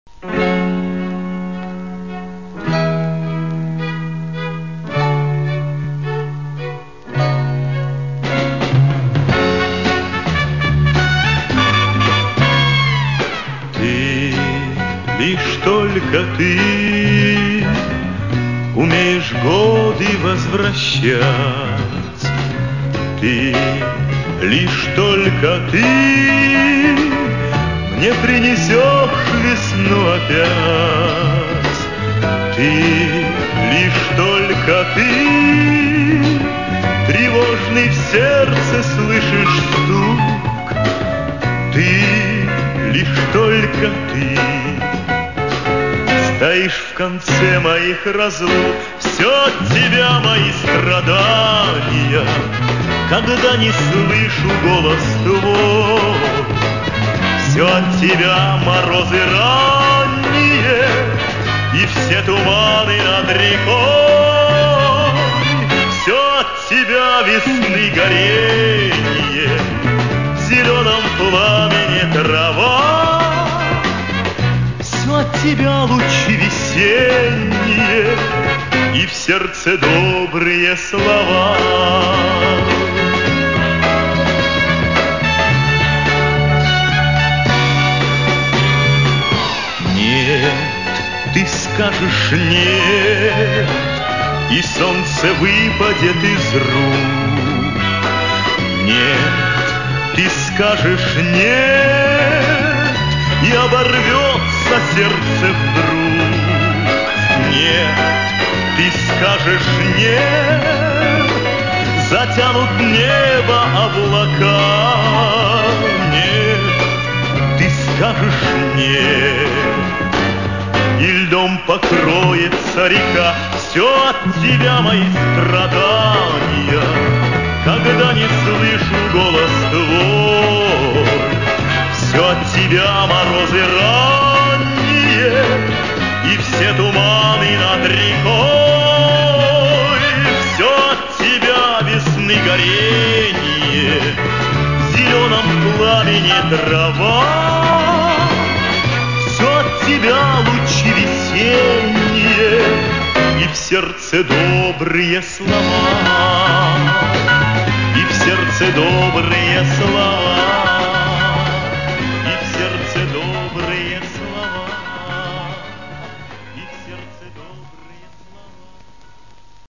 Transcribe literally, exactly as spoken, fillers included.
Ты, лишь только ты умеешь годы возвращать. Ты, лишь только ты мне принесешь весну опять. Ты, лишь только ты тревожный в сердце слышишь стук. Ты, лишь только ты стоишь в конце моих разлук. Все от тебя мои страдания, когда не слышу голос твой. Все от тебя морозы ранние и все туманы над рекой. Все от тебя весны горение, в зеленом пламени трава. Все от тебя лучи весенние и в сердце добрые слова. Нет, ты скажешь нет, и солнце выпадет из рук. Нет, ты скажешь нет, и оборвется сердце вдруг. Нет, ты скажешь нет, затянут небо облака. Нет, ты скажешь нет, и льдом покроется река. Все от тебя мои страдания, когда не слышу голос твой. Все от тебя морозы ранние и все туманы над рекой. Все от тебя весны горение, в зеленом пламени трава. Все от тебя лучи весенние и в сердце добрые слова.